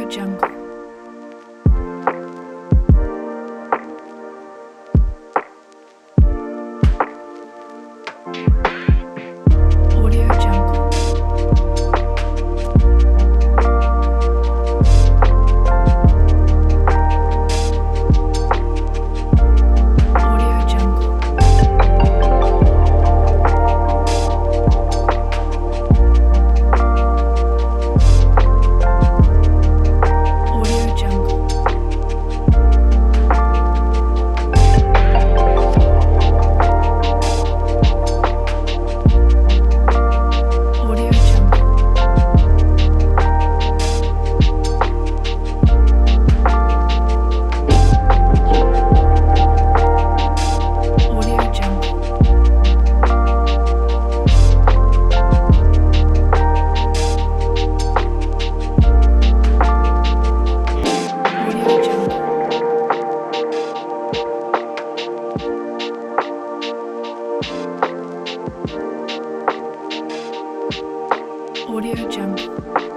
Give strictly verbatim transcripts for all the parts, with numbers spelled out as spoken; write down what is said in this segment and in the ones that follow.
Jungle. Audio Jungle. Audio Jungle. Audio Jungle. Audio Jungle. Audio Jungle. Audio Jungle. Audio Jungle.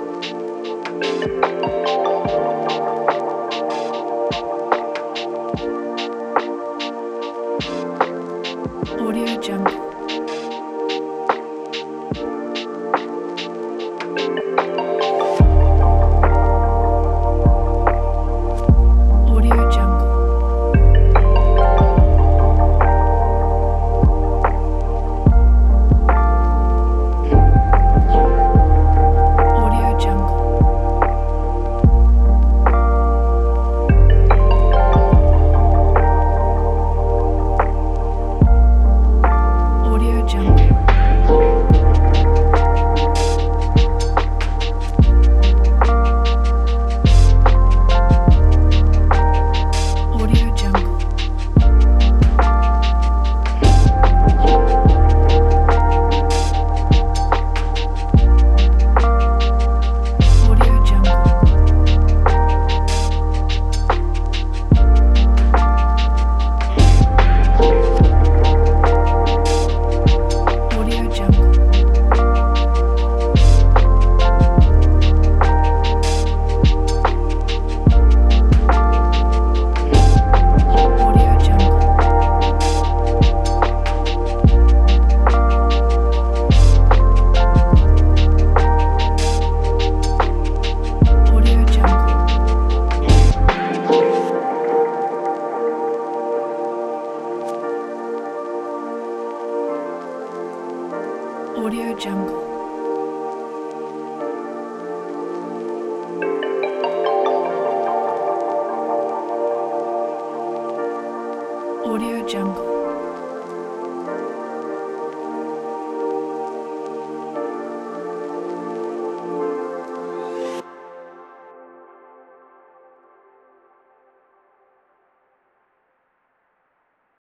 Audio Jungle. Audio Jungle. Audio Jungle. Audio Jungle. Audio Jungle. Audio Jungle. Audio Jungle. Audio Jungle. Audio Jungle. Audio Jungle. Audio Jungle.